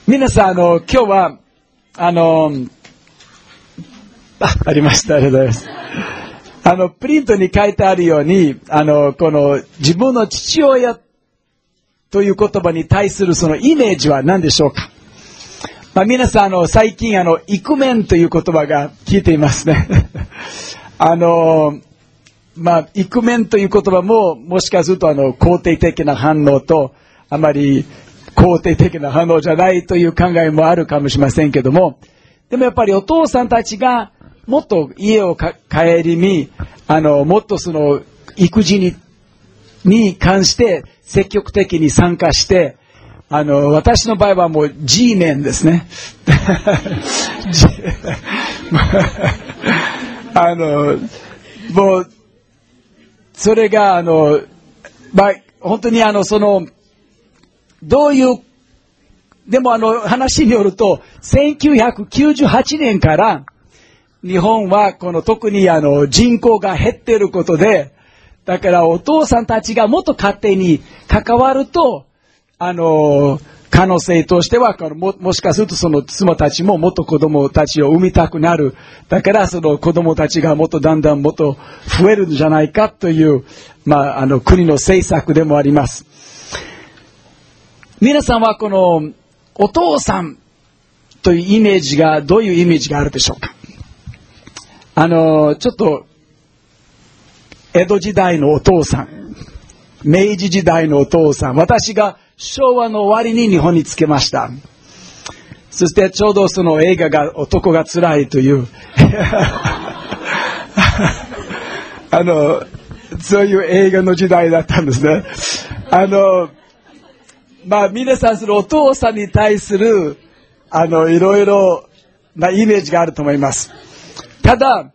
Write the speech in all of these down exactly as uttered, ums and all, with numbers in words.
皆さん、あの、今日は、あの、あ、ありました。ありがとうございます。あの、プリントに書いてあるように、あの、この自分の父親という言葉に対するそのイメージは何でしょうか。まあ、皆さん、あの、最近、あの、イクメンという言葉が聞いていますね。あの、まあ、イクメンという言葉も、もしかすると、あの、肯定的な反応と、あまり、肯定的な反応じゃないという考えもあるかもしれませんけども、でもやっぱりお父さんたちがもっと家をか顧み、あの、もっとその育児に、に関して積極的に参加して、あの、私の場合はもう G メンですね。あの、もう、それがあの、まあ、本当にあの、その、どういう、でもあの話によると、せんきゅうひゃくきゅうじゅうはちねんから日本はこの特にあの人口が減っていることで、だからお父さんたちがもっと家庭に関わると、あの、可能性としては、も、もしかするとその妻たちももっと子供たちを産みたくなる。だからその子供たちがもっとだんだんもっと増えるんじゃないかという、まあ、あの国の政策でもあります。皆さんはこのお父さんというイメージがどういうイメージがあるでしょうか。あのちょっと江戸時代のお父さん、明治時代のお父さん、私が昭和の終わりに日本に着けました。そしてちょうどその映画が男がつらいというあのそういう映画の時代だったんですね。あのまあ、皆さんそのお父さんに対する、あの、いろいろなイメージがあると思います。ただ、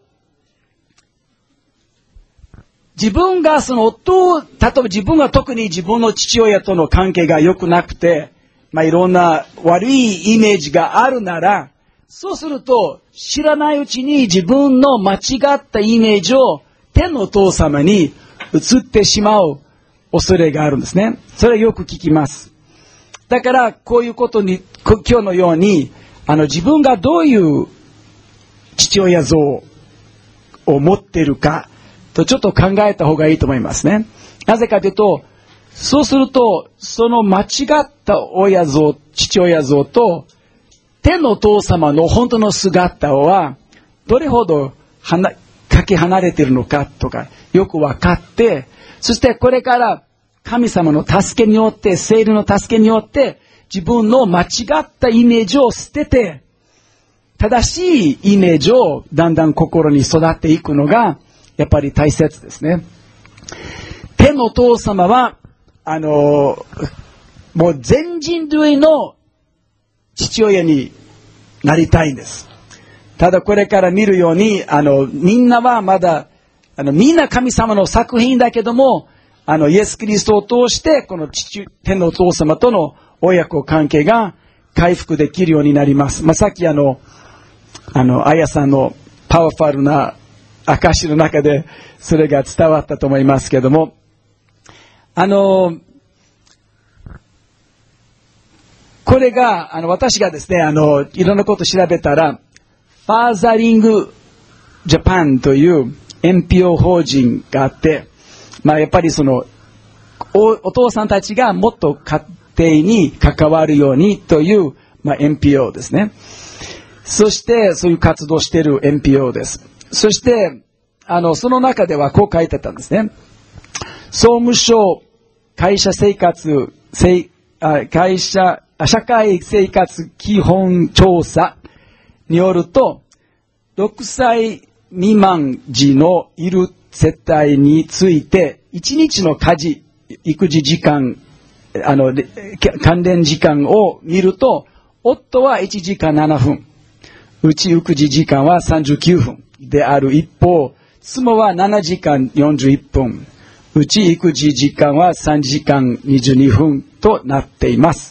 自分がその夫、例えば自分が特に自分の父親との関係が良くなくて、まあ、いろんな悪いイメージがあるなら、そうすると、知らないうちに自分の間違ったイメージを天のお父様に移ってしまう恐れがあるんですね。それはよく聞きます。だからこういうことに今日のようにあの自分がどういう父親像を持っているかとちょっと考えた方がいいと思いますね。なぜかというと、そうするとその間違った親像、父親像と天のお父様の本当の姿はどれほどはなかけ離れているのかとかよく分かって、そしてこれから神様の助けによって、聖霊の助けによって、自分の間違ったイメージを捨てて、正しいイメージをだんだん心に育っていくのが、やっぱり大切ですね。天のお父様は、あの、もう全人類の父親になりたいんです。ただこれから見るように、あの、みんなはまだ、あの、みんな神様の作品だけども、あのイエス・キリストを通してこの父天のお父様との親子関係が回復できるようになります。まあ、さっきあのあのあやさんのパワフルな証の中でそれが伝わったと思いますけれども、あのこれがあの私がですね、あのいろんなことを調べたら、ファーザリングジャパンという エヌピーオー 法人があって、まあ、やっぱりその お, お父さんたちがもっと家庭に関わるようにという、まあ、エヌピーオー ですね。そしてそういう活動している エヌピーオー です。そしてあのその中ではこう書いてたんですね。総務省会社生活会社社会生活基本調査によると、ろくさい未満児のいる世帯についていちにちの家事育児時間、あの関連時間を見ると、夫はいちじかんななふん、うち育児時間はさんじゅうきゅうふんである一方、妻はななじかんよんじゅういっぷん、うち育児時間はさんじかんにじゅうにふんとなっています。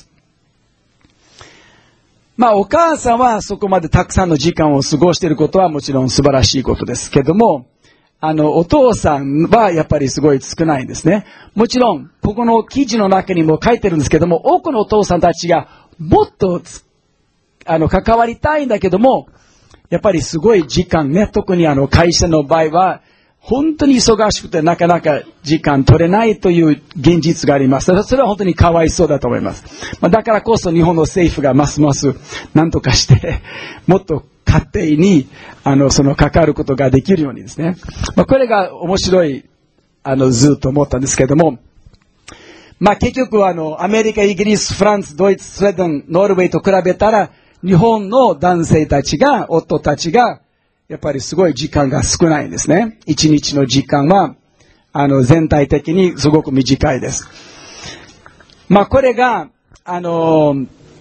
まあお母さんはそこまでたくさんの時間を過ごしていることはもちろん素晴らしいことですけども、あの、お父さんはやっぱりすごい少ないんですね。もちろん、ここの記事の中にも書いてるんですけども、多くのお父さんたちがもっとあの、関わりたいんだけども、やっぱりすごい時間ね、特にあの、会社の場合は、本当に忙しくてなかなか時間取れないという現実があります。それは本当にかわいそうだと思います。まあ、だからこそ日本の政府がますます何とかして、もっと家庭に、あの、その関わることができるようにですね。まあ、これが面白い、あの、ずっと思ったんですけれども、まあ、結局あの、アメリカ、イギリス、フランス、ドイツ、スウェーデン、ノルウェーと比べたら、日本の男性たちが、夫たちが、やっぱりすごい時間が少ないんですね。一日の時間は、あの、全体的にすごく短いです。まあ、これが、あの、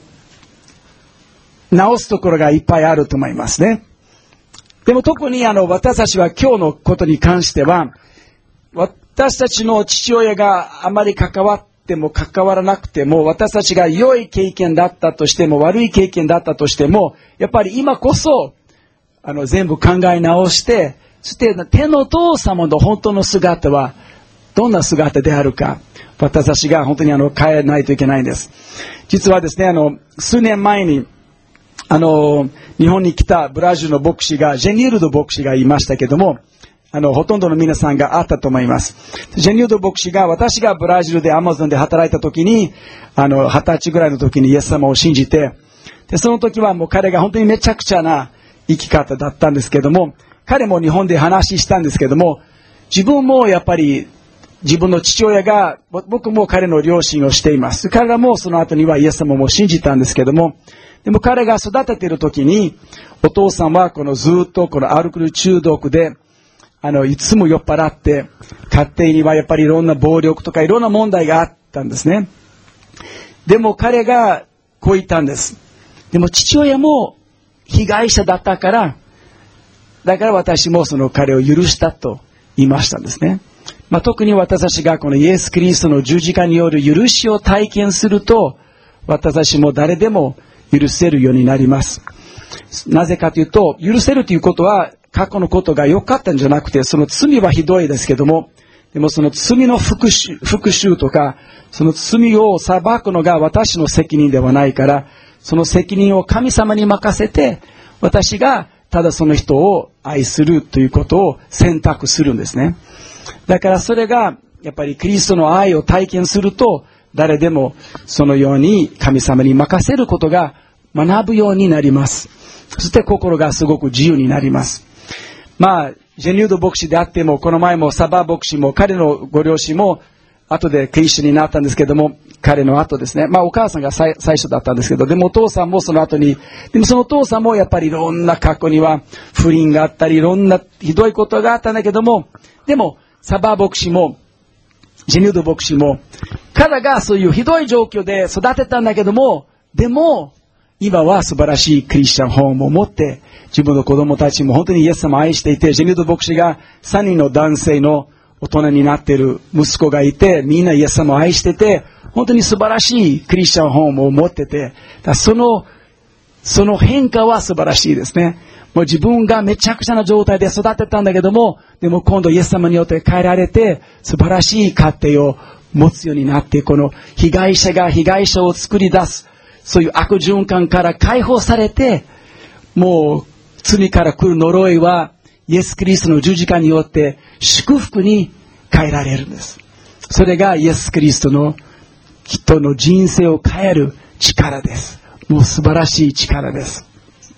直すところがいっぱいあると思いますね。でも特にあの、私たちは今日のことに関しては、私たちの父親があまり関わっても関わらなくても、私たちが良い経験だったとしても、悪い経験だったとしても、やっぱり今こそ、あの、全部考え直して、そして天のお父様の本当の姿は、どんな姿であるか、私たちが本当にあの、変えないといけないんです。実はですね、あの、数年前に、あの、日本に来たブラジルの牧師が、ジェニールド牧師がいましたけども、あの、ほとんどの皆さんがあったと思います。ジェニールド牧師が、私がブラジルでアマゾンで働いた時に、あの、二十歳ぐらいの時にイエス様を信じて、で、その時はもう彼が本当にめちゃくちゃな、生き方だったんですけども、彼も日本で話したんですけども、自分もやっぱり自分の父親が、僕も彼の両親をしています。彼らもその後にはイエス様も信じたんですけども、でも彼が育てている時に、お父さんはこのずっとこのアルコール中毒で、あの、いつも酔っ払って、家庭にはやっぱりいろんな暴力とかいろんな問題があったんですね。でも彼がこう言ったんです。でも父親も、被害者だったから、だから私もその彼を許したと言いましたんですね。まあ、特に私たちがこのイエス・キリストの十字架による許しを体験すると、私たちも誰でも許せるようになります。なぜかというと、許せるということは過去のことが良かったんじゃなくて、その罪はひどいですけども、でもその罪の復讐、復讐とか、その罪を裁くのが私の責任ではないから、その責任を神様に任せて、私がただその人を愛するということを選択するんですね。だからそれが、やっぱりキリストの愛を体験すると、誰でもそのように神様に任せることが学ぶようになります。そして心がすごく自由になります。まあ、ジェニュード牧師であっても、この前もサバ牧師も、彼のご両親も、後でクリスチャンになったんですけども、彼の後ですね。まあお母さんが最初だったんですけど、でもお父さんもその後に、でもそのお父さんもやっぱりいろんな過去には不倫があったり、いろんなひどいことがあったんだけども、でもサバ牧師も、ジェニュード牧師も、彼がそういうひどい状況で育てたんだけども、でも、今は素晴らしいクリスチャンホームを持って、自分の子供たちも本当にイエス様を愛していて、ジェニュード牧師がさんにんの男性の大人になっている息子がいて、みんなイエス様を愛してて、本当に素晴らしいクリスチャンホームを持ってて、だその、その変化は素晴らしいですね。もう自分がめちゃくちゃな状態で育てたんだけども、でも今度イエス様によって変えられて、素晴らしい家庭を持つようになって、この被害者が被害者を作り出す、そういう悪循環から解放されて、もう罪から来る呪いは、イエス・キリストの十字架によって祝福に変えられるんです。それがイエス・キリストの人の人生を変える力です。もう素晴らしい力です。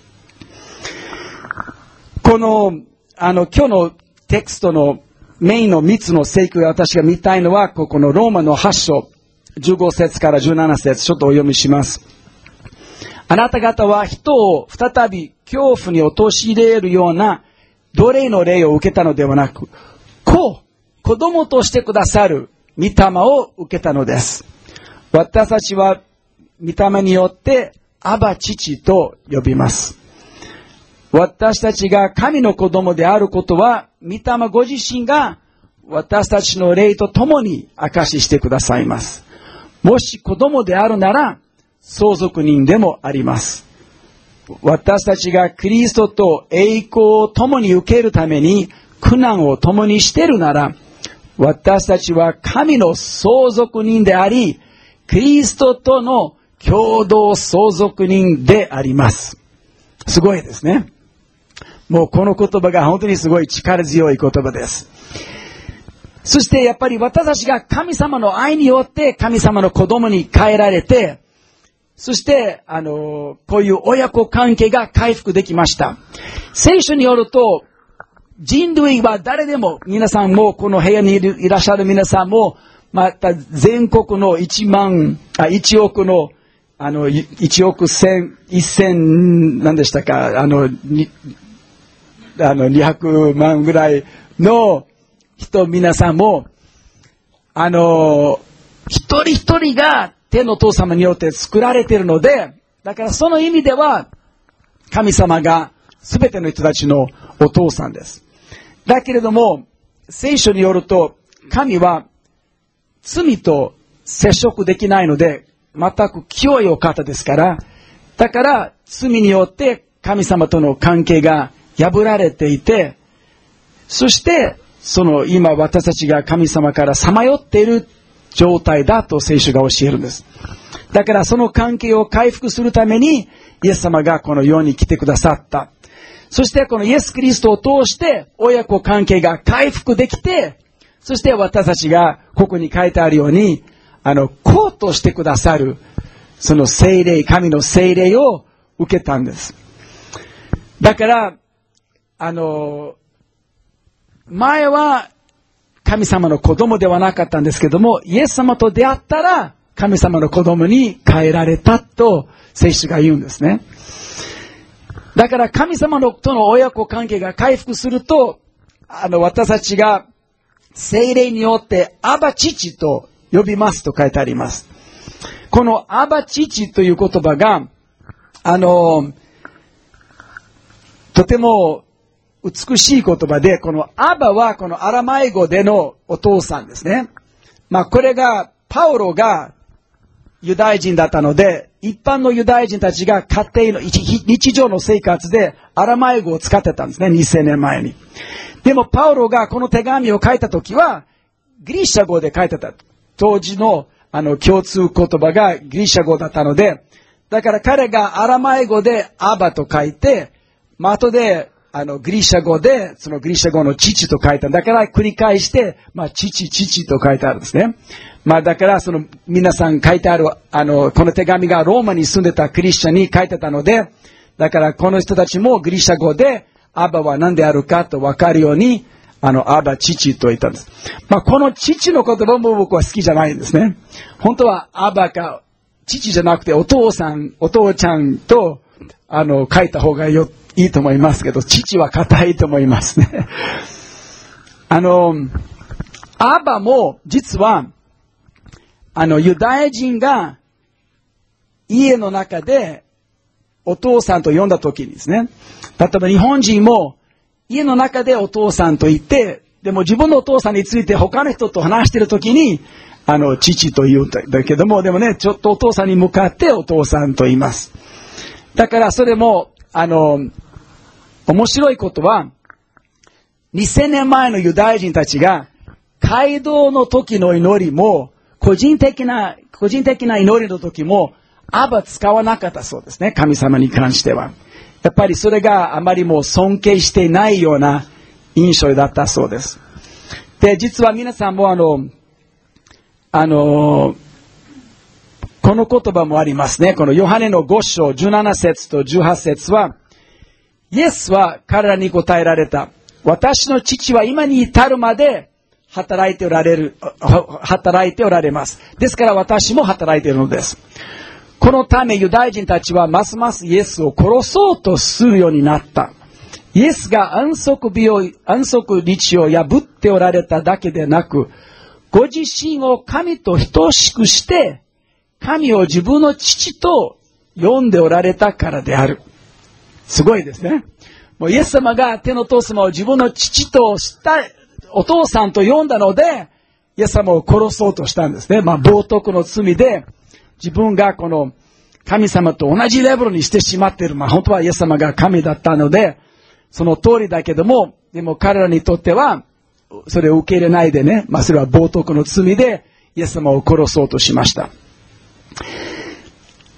この、あの、今日のテクストのメインのみっつの聖句で私が見たいのは、ここのローマのはち章、じゅうご節からじゅうなな節、ちょっとお読みします。あなた方は人を再び恐怖に陥れるような奴隷の霊を受けたのではなく、子、子供としてくださる御霊を受けたのです。私たちは御霊によってアバ父と呼びます。私たちが神の子供であることは、御霊ご自身が私たちの霊と共に証ししてくださいます。もし子供であるなら、相続人でもあります。私たちがキリストと栄光を共に受けるために苦難を共にしているなら、私たちは神の相続人であり、キリストとの共同相続人であります。すごいですね。もうこの言葉が本当にすごい力強い言葉です。そしてやっぱり私たちが神様の愛によって神様の子供に変えられて、そして、あの、こういう親子関係が回復できました。聖書によると、人類は誰でも、皆さんも、この部屋にいるいらっしゃる皆さんも、また全国の一万、あ、一億の、あの、一億千、一千、何でしたか、あの、に、あの、二百万ぐらいの人、皆さんも、あの、一人一人が天のお父様によって作られているので、だからその意味では、神様が全ての人たちのお父さんです。だけれども、聖書によると、神は罪と接触できないので、全く清いお方ですから、だから罪によって神様との関係が破られていて、そしてその今私たちが神様からさまよっている状態だと聖書が教えるんです。だからその関係を回復するためにイエス様がこの世に来てくださった。そしてこのイエス・キリストを通して親子関係が回復できて、そして私たちがここに書いてあるように、あの、こうとしてくださる、その聖霊、神の聖霊を受けたんです。だから、あの、前は神様の子供ではなかったんですけども、イエス様と出会ったら神様の子供に変えられたと聖書が言うんですね。だから神様のとの親子関係が回復すると、あの、私たちが聖霊によってアバ父と呼びますと書いてあります。このアバ父という言葉が、あの、とても美しい言葉で、このアバはこのアラマイ語でのお父さんですね。まあこれが、パウロがユダヤ人だったので、一般のユダヤ人たちが家庭の日常の生活でアラマイ語を使ってたんですね、にせんねんまえに。でもパウロがこの手紙を書いたときは、ギリシャ語で書いてた。当時のあの共通言葉がギリシャ語だったので、だから彼がアラマイ語でアバと書いて、まあ、後であのギリシャ語でそのギリシャ語の父と書いた。だから繰り返して、まあ、父、父と書いてあるんですね。まあだからその皆さん書いてある、あの、この手紙がローマに住んでたクリスチャンに書いてたので、だからこの人たちもギリシャ語でアバは何であるかと分かるように、あの、アバ、父と言ったんです。まあこの父の言葉も僕は好きじゃないんですね。本当はアバか父じゃなくてお父さん、お父ちゃんと、あの、書いた方がよいいと思いますけど、父は固いと思いますね。あの、アバも実は、あの、ユダヤ人が家の中でお父さんと呼んだ時にですね、例えば日本人も家の中でお父さんと言って、でも自分のお父さんについて他の人と話している時に、あの、父と言うんだけども、でもね、ちょっとお父さんに向かってお父さんと言います。だからそれも、あの、面白いことは、にせんねんまえのユダヤ人たちが、街道の時の祈りも、個人的な、個人的な祈りの時も、アバ使わなかったそうですね。神様に関しては。やっぱりそれがあまりもう尊敬していないような印象だったそうです。で、実は皆さんもあの、あの、この言葉もありますね。このヨハネのご章じゅうなな節とじゅうはち節は、イエスは彼らに答えられた。私の父は今に至るまで働いておられる、働いておられます。ですから私も働いているのです。このためユダヤ人たちはますますイエスを殺そうとするようになった。イエスが安息日を、安息日を破っておられただけでなく、ご自身を神と等しくして、神を自分の父と呼んでおられたからである。すごいですね。もうイエス様が天のお父様を自分の父としたお父さんと呼んだので、イエス様を殺そうとしたんですね。まあ冒涜の罪で、自分がこの神様と同じレベルにしてしまっている。まあ本当はイエス様が神だったので、その通りだけども、でも彼らにとっては、それを受け入れないでね、まあそれは冒涜の罪で、イエス様を殺そうとしました。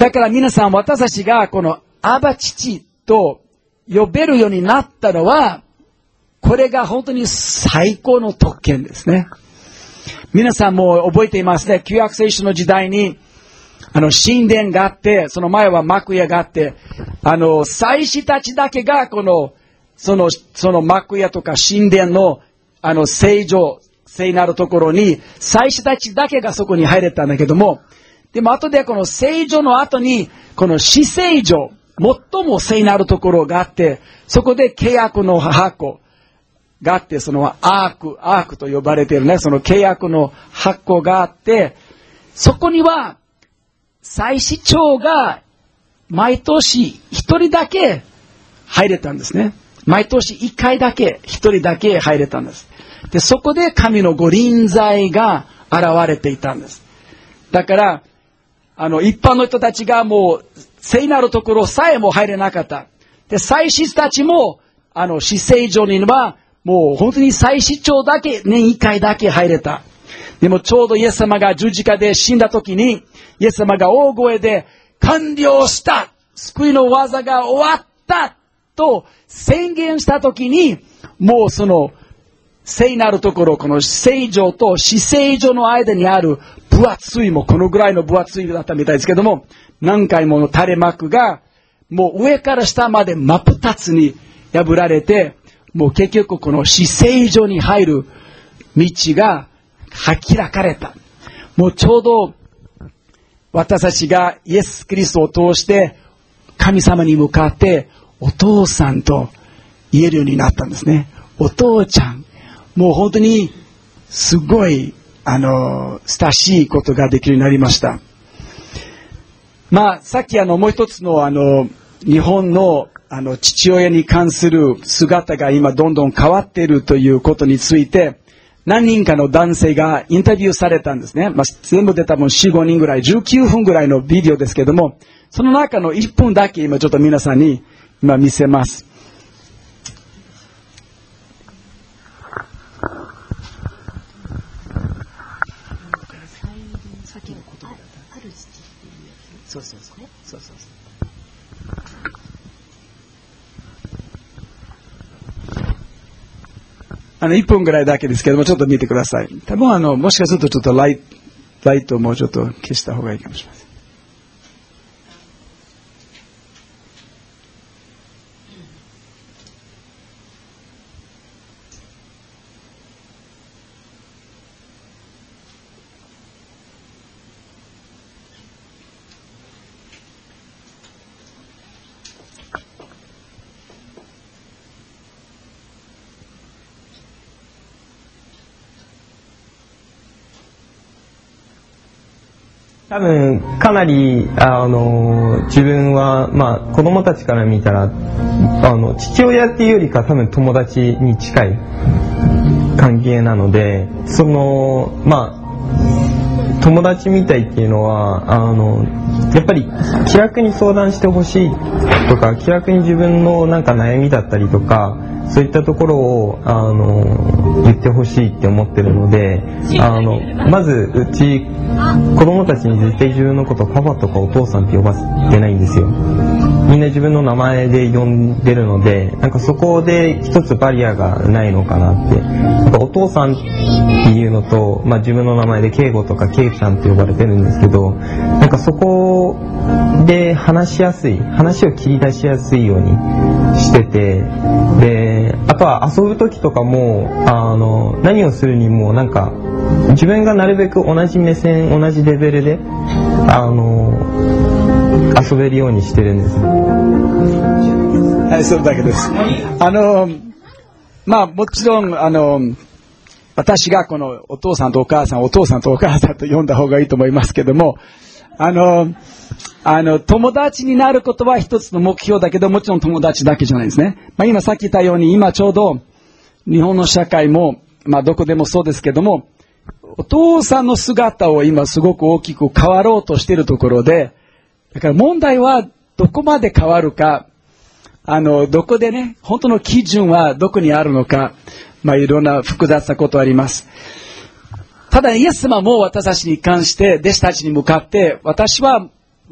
だから皆さん、私たちがこのアバ父と呼べるようになったのは、これが本当に最高の特権ですね。皆さんも覚えていますね。旧約聖書の時代に、あの、神殿があって、その前は幕屋があって、あの、祭司たちだけが、この、その、その幕屋とか神殿の、あの、聖女、聖なるところに、祭司たちだけがそこに入れたんだけども、でも後でこの聖女の後に、この至聖所、最も聖なるところがあって、そこで契約の箱があって、そのアーク、アークと呼ばれているね、その契約の箱があって、そこには、祭司長が毎年一人だけ入れたんですね。毎年一回だけ、一人だけ入れたんです。で、そこで神のご臨在が現れていたんです。だから、あの、一般の人たちがもう、聖なるところさえも入れなかった。で、祭司たちも、あの、至聖所には、もう本当に祭司長だけ、年一回だけ入れた。でもちょうどイエス様が十字架で死んだ時に、イエス様が大声で、完了した、救いの技が終わったと宣言した時に、もうその、聖なるところ、この聖所と至聖所の間にある分厚い、もうこのぐらいの分厚いだったみたいですけども、何回もの垂れ幕が、もう上から下まで真っ二つに破られて、もう結局この至聖所に入る道が開かれた。もうちょうど私たちがイエス・キリストを通して神様に向かってお父さんと言えるようになったんですね。お父ちゃん。もう本当にすごい、あの、親しいことができるようになりました。まあ、さっきあの、もう一つのあの、日本のあの、父親に関する姿が今どんどん変わっているということについて、何人かの男性がインタビューされたんですね。まあ、全部で多分よん、ごにんぐらい、じゅうきゅうふんぐらいのビデオですけども、その中のいっぷんだけ今ちょっと皆さんに今見せます。そうそうそう。そうそうそう。あの、いっぷんぐらいだけですけども、ちょっと見てください。多分あの、もしかするとちょっとライト、ライトをもうちょっと消した方がいいかもしれません。 多分かなりあの自分は、まあ、子供たちから見たらあの父親っていうよりか多分友達に近い関係なので、そのまあ友達みたいっていうのはあのやっぱり気楽に相談してほしいとか、気楽に自分のなんか悩みだったりとか、そういったところをあの言ってほしいって思ってるので、あのまずうち子供たちに絶対自分のことをパパとかお父さんって呼ばせてないんですよ。みんな自分の名前で呼んでるので、なんかそこで一つバリアがないのかなって。なんかお父さんっていうのと、まあ、自分の名前で敬語とかケイちゃんって呼ばれてるんですけど、なんかそこで話しやすい、話を切り出しやすいようにしてて、であとは遊ぶ時とかもあの何をするにもなんか自分がなるべく同じ目線同じレベルであの遊べるようにしてるんです。 はい、それだけです。あのまあもちろんあの私がこのお父さんとお母さんお父さんとお母さんと呼んだ方がいいと思いますけども、あのあの友達になることは一つの目標だけど、もちろん友達だけじゃないですね。まあ、今さっき言ったように今ちょうど日本の社会もまあどこでもそうですけども、お父さんの姿を今すごく大きく変わろうとしているところで、だから問題はどこまで変わるか、あのどこでね、本当の基準はどこにあるのか、まあいろんな複雑なことあります。ただイエス様も私たちに関して弟子たちに向かって、私は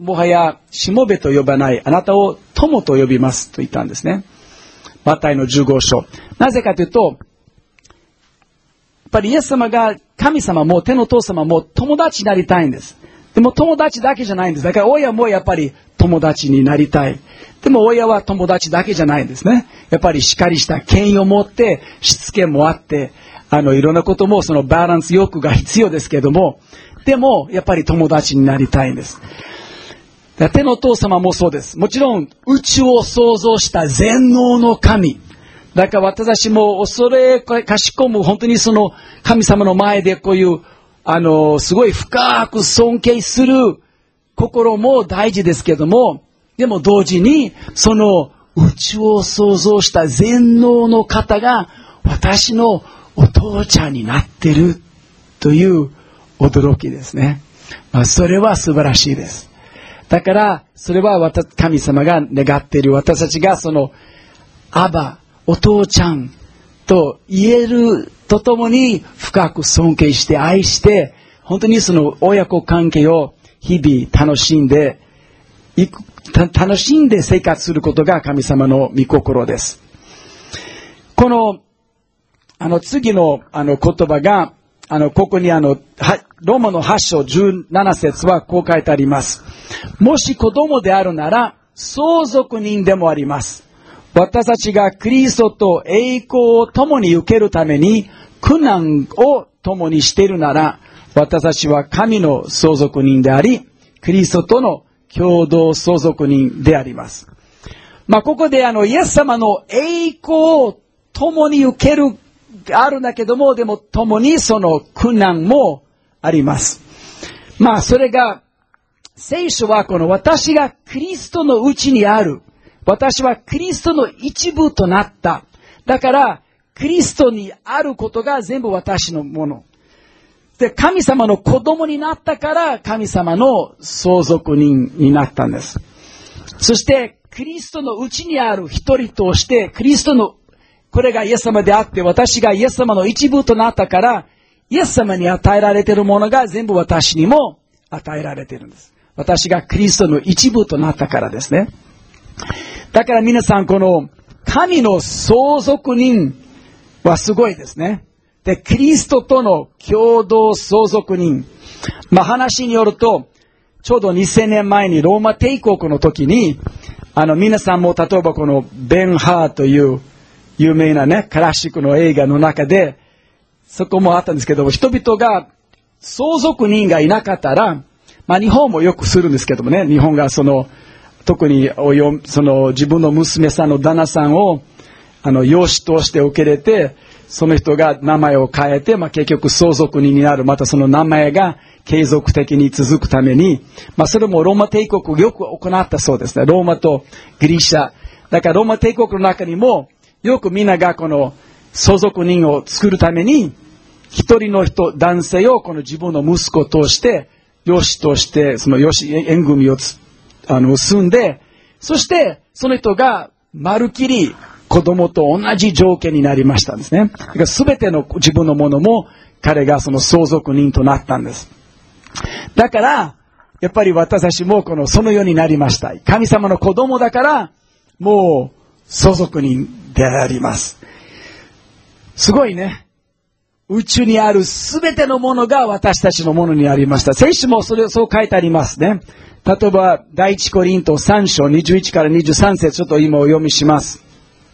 もはやしもべと呼ばない、あなたを友と呼びますと言ったんですね。マタイのじゅうご章。なぜかというと、やっぱりイエス様が神様も天のお父様も友達になりたいんです。でも友達だけじゃないんです。だから親もやっぱり友達になりたい。でも親は友達だけじゃないんですね。やっぱりしっかりした権威を持って、しつけもあって、あのいろんなこともそのバランス欲が必要ですけども、でもやっぱり友達になりたいんです。天のお父様もそうです。もちろん宇宙を創造した全能の神。だから私も恐れかしこむ本当にその神様の前でこういうあのすごい深く尊敬する心も大事ですけども、でも同時にその宇宙を創造した全能の方が私のお父ちゃんになってるという驚きですね。まあ、それは素晴らしいです。だからそれは神様が願っている、私たちがそのアバ、お父ちゃんと言えるとともに深く尊敬して愛して本当にその親子関係を日々楽しんでいく、楽しんで生活することが神様の御心です。このあの次のあの言葉があのここにあのローマのはち章じゅうなな節はこう書いてあります。もし子供であるなら相続人でもあります。私たちがキリストと栄光を共に受けるために苦難を共にしているなら、私たちは神の相続人であり、キリストとの共同相続人であります。まあここであのイエス様の栄光を共に受けるあるんだけども、でも共にその苦難もあります。まあそれが聖書はこの私がキリストのうちにある。私はキリストの一部となった。だから、キリストにあることが全部私のもの。で、神様の子供になったから、神様の相続人になったんです。そして、キリストのうちにある一人として、キリストの、これがイエス様であって、私がイエス様の一部となったから、イエス様に与えられているものが全部私にも与えられているんです。私がキリストの一部となったからですね。だから皆さん、この神の相続人はすごいですね。で、キリストとの共同相続人。まあ話によると、ちょうどにせんねんまえにローマ帝国の時に、あの皆さんも例えばこのベンハーという有名なね、クラシックの映画の中で、そこもあったんですけども、人々が相続人がいなかったら、まあ日本もよくするんですけどもね、日本がその、特におよその自分の娘さんの旦那さんをあの養子として受け入れて、その人が名前を変えて、まあ、結局相続人になる。またその名前が継続的に続くために、まあ、それもローマ帝国よく行ったそうですね。ローマとギリシャ。だからローマ帝国の中にもよくみんながこの相続人を作るために、一人の人、男性をこの自分の息子として養子としてその養子縁組をつあの結んで、そしてその人がまるきり子供と同じ条件になりましたんですね。だから全ての自分のものも彼がその相続人となったんです。だからやっぱり私たちもこのそのようになりました。神様の子供だからもう相続人であります。すごいね。宇宙にある全てのものが私たちのものになりました。聖書もそれそう書いてありますね。例えば第一コリントさん章にじゅういちからにじゅうさん節、ちょっと今お読みします。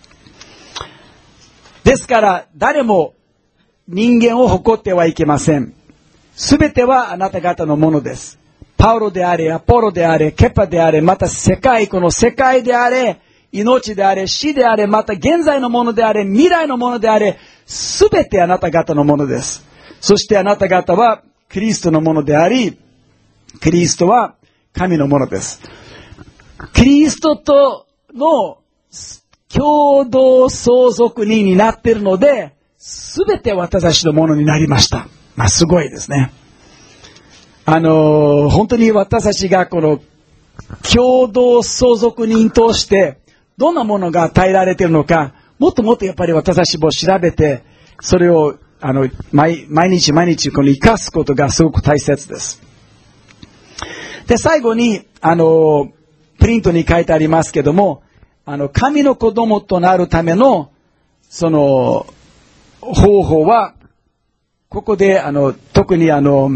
ですから誰も人間を誇ってはいけません。すべてはあなた方のものです。パウロであれ、アポロであれ、ケパであれ、また世界、この世界であれ、命であれ、死であれ、また現在のものであれ、未来のものであれ、すべてあなた方のものです。そしてあなた方はキリストのものであり、キリストは神のものです。キリストとの共同相続人になっているので、すべて私たちのものになりました。まあすごいですね。あのー、本当に私たちがこの共同相続人としてどんなものが与えられているのか、もっともっとやっぱり私たちも調べて、それをあの 毎, 毎日毎日この生かすことがすごく大切です。で、最後にあの、プリントに書いてありますけども、あの、神の子供となるための、その、方法は、ここで、あの、特にあの、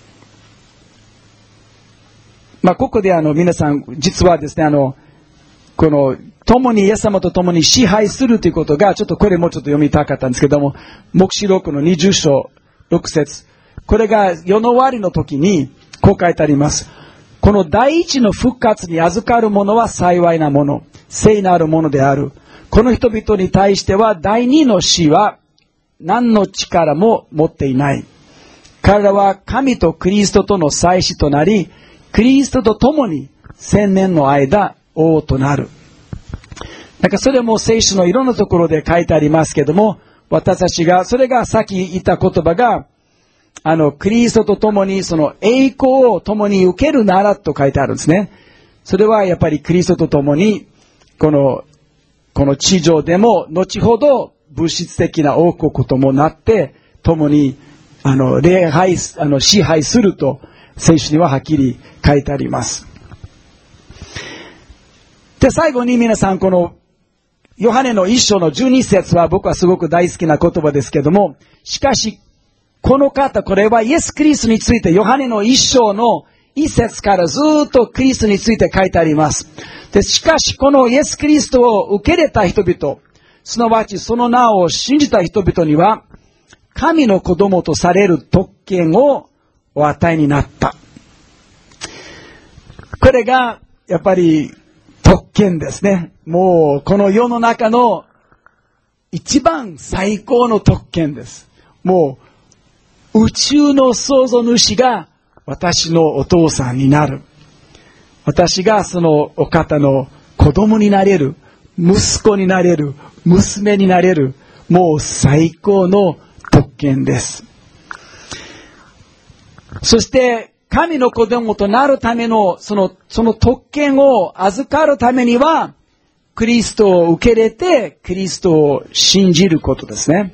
まあ、ここであの、皆さん、実はですね、あの、この、共に、イエス様と共に支配するということが、ちょっとこれもちょっと読みたかったんですけども、黙示録のにじゅう章ろく節。これが世の終わりの時に、こう書いてあります。この第一の復活に預かる者は幸いなもの、聖なるものである。この人々に対しては、第二の死は何の力も持っていない。彼らは神とクリストとの祭司となり、クリストと共に千年の間王となる。なんかそれも聖書のいろんなところで書いてありますけども、私たちが、それがさっき言った言葉が、あの、クリストと共にその栄光を共に受けるならと書いてあるんですね。それはやっぱりクリストと共に、この、この地上でも、後ほど物質的な王国ともなって、共に、あの、礼拝、あの、支配すると、聖書にははっきり書いてあります。で、最後に皆さん、この、ヨハネの一章のじゅうに節は僕はすごく大好きな言葉ですけども、しかし、この方、これはイエス・キリストについて、ヨハネの一章の一節からずっとキリストについて書いてあります。で、しかし、このイエス・キリストを受け入れた人々、すなわちその名を信じた人々には、神の子供とされる特権をお与えになった。これが、やっぱり、特権ですね。もう、この世の中の一番最高の特権です。もう、宇宙の創造主が私のお父さんになる。私がそのお方の子供になれる。息子になれる。娘になれる。もう最高の特権です。そして、神の子供となるための、その、その特権を預かるためには、クリストを受け入れて、クリストを信じることですね。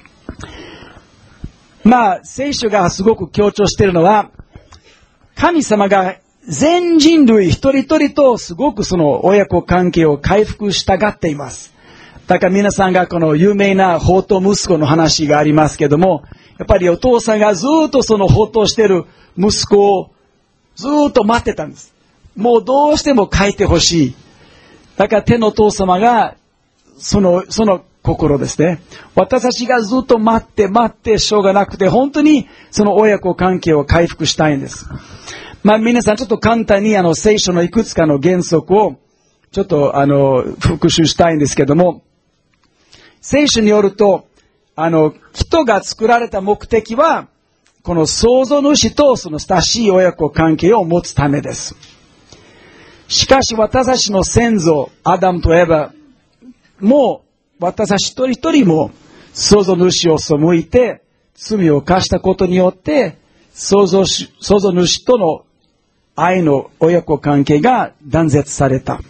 まあ、聖書がすごく強調しているのは、神様が全人類一人一人とすごくその親子関係を回復したがっています。だから皆さんがこの有名な放蕩息子の話がありますけども、やっぱりお父さんがずっとその放蕩している息子をずっと待ってたんです。もうどうしても帰ってほしい。だから天のお父様が、その、その心ですね。私たちがずっと待って待ってしょうがなくて、本当にその親子関係を回復したいんです。まあ皆さんちょっと簡単にあの聖書のいくつかの原則をちょっとあの復習したいんですけども、聖書によると、あの、人が作られた目的は、この創造主とその親しい親子関係を持つためです。しかし私たちの先祖、アダムとエバも、私たち一人一人も創造主を背いて罪を犯したことによって、創造主、創造主との愛の親子関係が断絶された。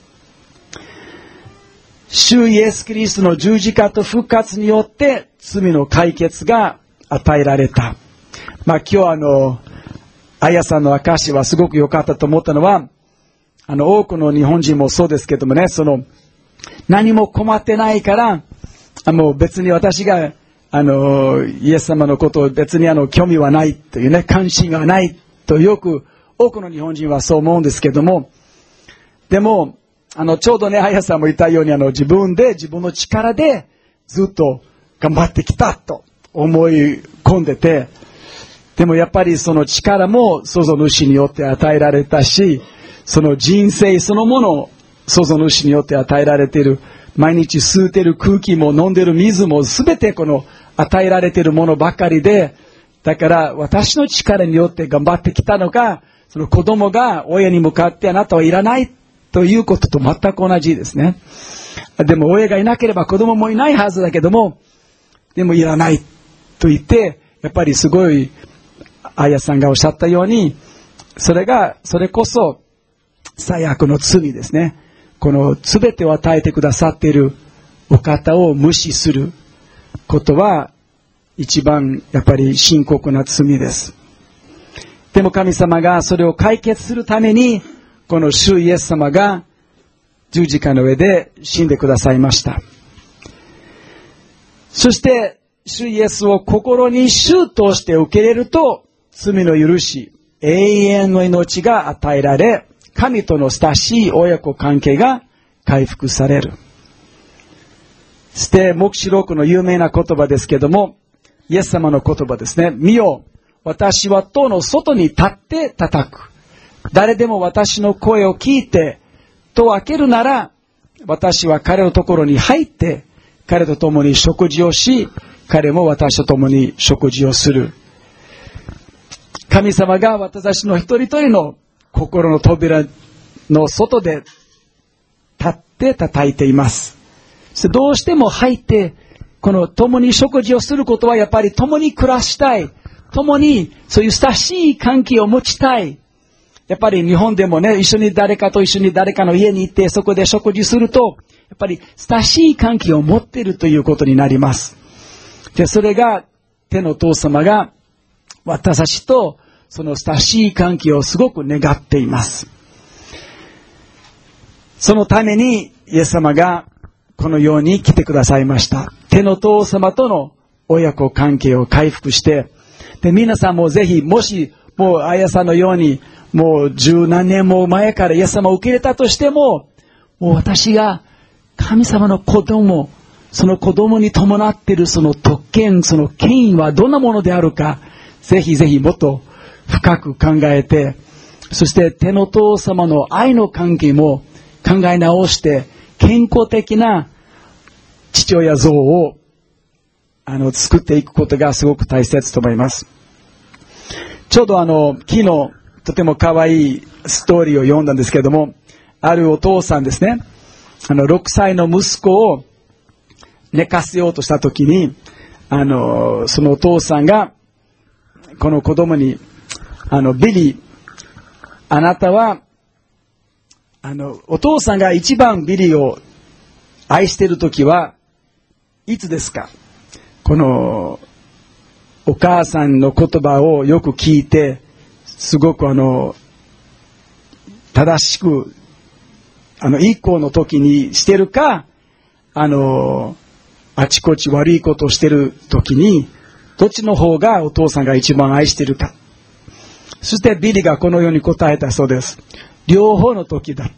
主イエス・キリストの十字架と復活によって罪の解決が与えられた。まあ今日あの、あやさんの証はすごく良かったと思ったのは、あの多くの日本人もそうですけどもね、その何も困ってないから、あもう別に私があのイエス様のことを別にあの興味はないというね、関心がないとよく多くの日本人はそう思うんですけども、でもあのちょうどね、あやさんも言ったようにあの自分で自分の力でずっと頑張ってきたと思い込んでて、でもやっぱりその力も創造主によって与えられたし、その人生そのものを創造主によって与えられている、毎日吸っている空気も飲んでいる水もすべてこの与えられているものばかりで、だから私の力によって頑張ってきたのか、その子供が親に向かってあなたはいらないということと全く同じですね。でも親がいなければ子供もいないはずだけども、でもいらないと言って、やっぱりすごいあやさんがおっしゃったように、それが、それこそ最悪の罪ですね。この全てを与えてくださっているお方を無視することは一番やっぱり深刻な罪です。でも神様がそれを解決するためにこの主イエス様が十字架の上で死んでくださいました。そして主イエスを心に主として受け入れると、罪の許し、永遠の命が与えられ、神との親しい親子関係が回復される。そして黙示録の有名な言葉ですけども、イエス様の言葉ですね。見よ、私は戸の外に立って叩く。誰でも私の声を聞いて戸を開けるなら、私は彼のところに入って彼と共に食事をし、彼も私と共に食事をする。神様が私たちの一人一人の心の扉の外で立って叩いています。どうしても入ってこの共に食事をすることは、やっぱり共に暮らしたい、共にそういう親しい関係を持ちたい。やっぱり日本でもね、一緒に誰かと一緒に誰かの家に行ってそこで食事すると、やっぱり親しい関係を持っているということになります。で、それが天の父様が私たちとその親しい関係をすごく願っています。そのためにイエス様がこのように来てくださいました。天の父様との親子関係を回復して、で、皆さんもぜひ、もしもうあやさんのようにもう十何年も前からイエス様を受け入れたとしても、もう私が神様の子供、その子供に伴っているその特権、その権威はどんなものであるか、ぜひぜひもっと深く考えて、そして天の父様の愛の関係も考え直して、健康的な父親像をあの作っていくことがすごく大切と思います。ちょうどあの昨日とても可愛いストーリーを読んだんですけれども、あるお父さんですね、あのろくさいの息子を寝かせようとしたときに、あのそのお父さんがこの子供に、あのビリー、あなたはあのお父さんが一番ビリーを愛しているときはいつですか。このお母さんの言葉をよく聞いて、すごくあの正しくあのいい子の時にしてるか、あのあちこち悪いことをしてる時に、どっちの方がお父さんが一番愛してるか。そしてビリがこのように答えたそうです。両方の時だ。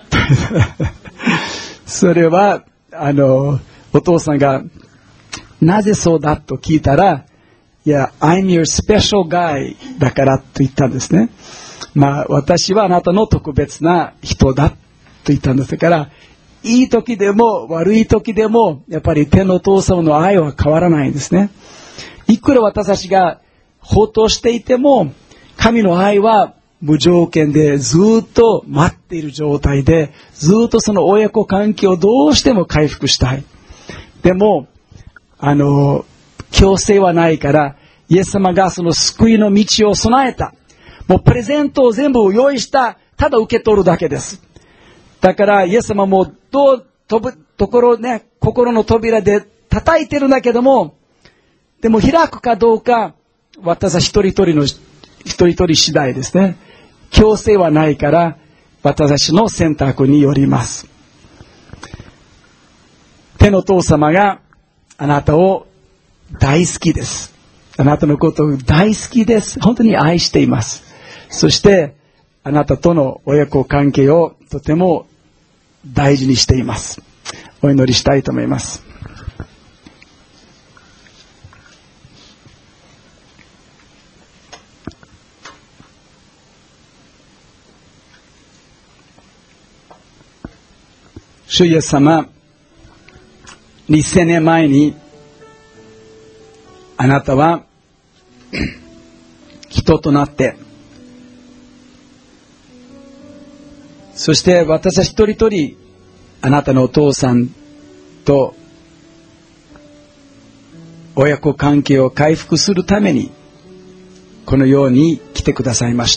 それはあのお父さんがなぜそうだと聞いたら、いや、I'm your special guy だからと言ったんですね。まあ、私はあなたの特別な人だと言ったんですから、いい時でも悪い時でも、やっぱり天の父様の愛は変わらないんですね。いくら私たちが放蕩していても、神の愛は無条件でずっと待っている状態で、ずっとその親子関係をどうしても回復したい。でも、あの、強制はないから、イエス様がその救いの道を備えた。もうプレゼントを全部用意した。ただ受け取るだけです。だからイエス様もどう飛ぶところね、心の扉で叩いてるんだけども、でも開くかどうか、私は一人一人の、一人一人次第ですね。強制はないから、私たちの選択によります。天の父様があなたを大好きです。あなたのことを大好きです。本当に愛しています。そしてあなたとの親子関係をとても大事にしています。お祈りしたいと思います。主イエス様、にせんねんまえにあなたは人となって、そして私は一人一人あなたのお父さんと親子関係を回復するためにこのように来てくださいました。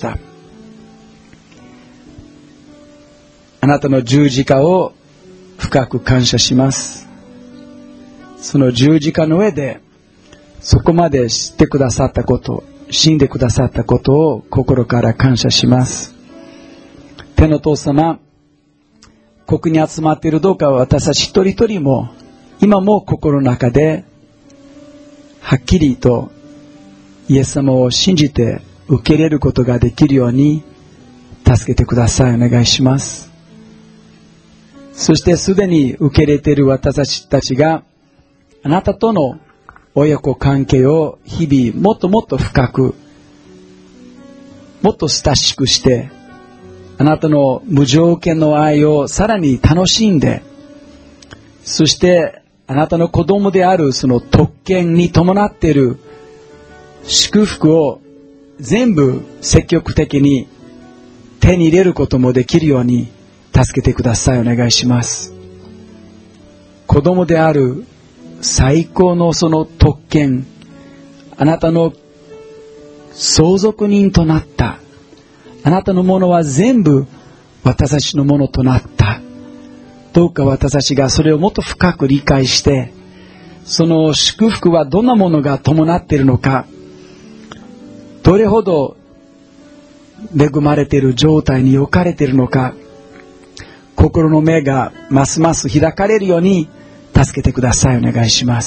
あなたの十字架を深く感謝します。その十字架の上でそこまで知ってくださったこと、死んでくださったことを心から感謝します。 天のお父様、ここに集まっているどうか私たち一人一人も今も心の中ではっきりとイエス様を信じて受け入れることができるように助けてください。お願いします。そしてすでに受け入れている私たちがあなたとの親子関係を日々もっともっと深くもっと親しくしてあなたの無条件の愛をさらに楽しんで、そしてあなたの子供であるその特権に伴っている祝福を全部積極的に手に入れることもできるように助けてください。お願いします。子供である最高のその特権、あなたの相続人となったあなたのものは全部私たちのものとなった。どうか私たちがそれをもっと深く理解して、その祝福はどんなものが伴っているのか、どれほど恵まれている状態に置かれているのか、心の目がますます開かれるように助けてください。お願いします。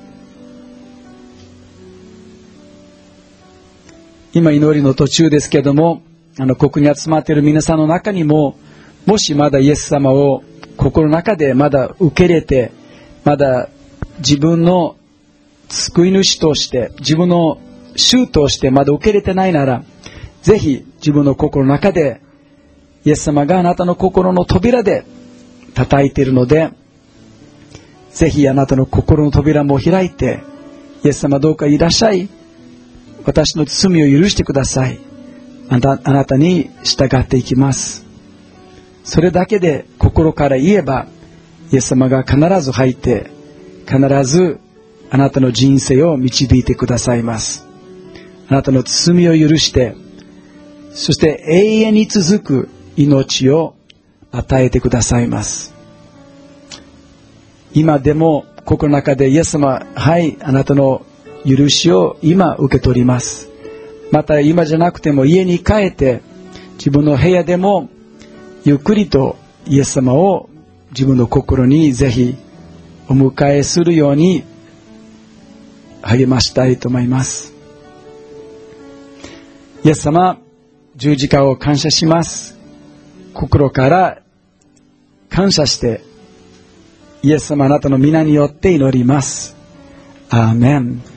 今祈りの途中ですけれども、あのここに集まっている皆さんの中にも、もしまだイエス様を心の中でまだ受け入れて、まだ自分の救い主として、自分の主としてまだ受け入れてないなら、ぜひ自分の心の中でイエス様があなたの心の扉で叩いているので、ぜひあなたの心の扉も開いて、イエス様どうかいらっしゃい、私の罪を許してください、あなた、あなたに従っていきます。それだけで心から言えば、イエス様が必ず入って、必ずあなたの人生を導いてくださいます。あなたの罪を許して、そして永遠に続く命を与えてくださいます。今でも心の中でイエス様、はい、あなたの許しを今受け取ります。また今じゃなくても家に帰って自分の部屋でもゆっくりとイエス様を自分の心にぜひお迎えするように励ましたいと思います。イエス様、十字架を感謝します。心から感謝してイエス様、あなたの皆によって祈ります。アーメン。